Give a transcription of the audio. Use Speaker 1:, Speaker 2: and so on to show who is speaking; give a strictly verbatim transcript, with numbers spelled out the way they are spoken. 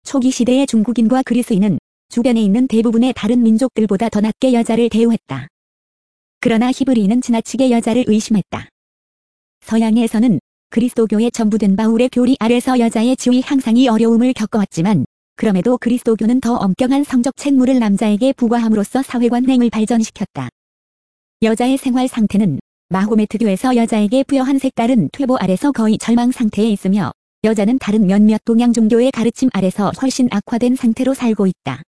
Speaker 1: 초기 시대의 중국인과 그리스인은 주변에 있는 대부분의 다른 민족들보다 더 낮게 여자를 대우했다. 그러나 히브리인은 지나치게 여자를 의심했다. 서양에서는 그리스도교에 전부된 바울의 교리 아래서 여자의 지위 향상이 어려움을 겪어왔지만 그럼에도 그리스도교는 더 엄격한 성적 책무를 남자에게 부과함으로써 사회관행을 발전시켰다. 여자의 생활 상태는 마호메트교에서 여자에게 부여한 색다른 퇴보 아래서 거의 절망 상태에 있으며 여자는 다른 몇몇 동양 종교의 가르침 아래서 훨씬 악화된 상태로 살고 있다.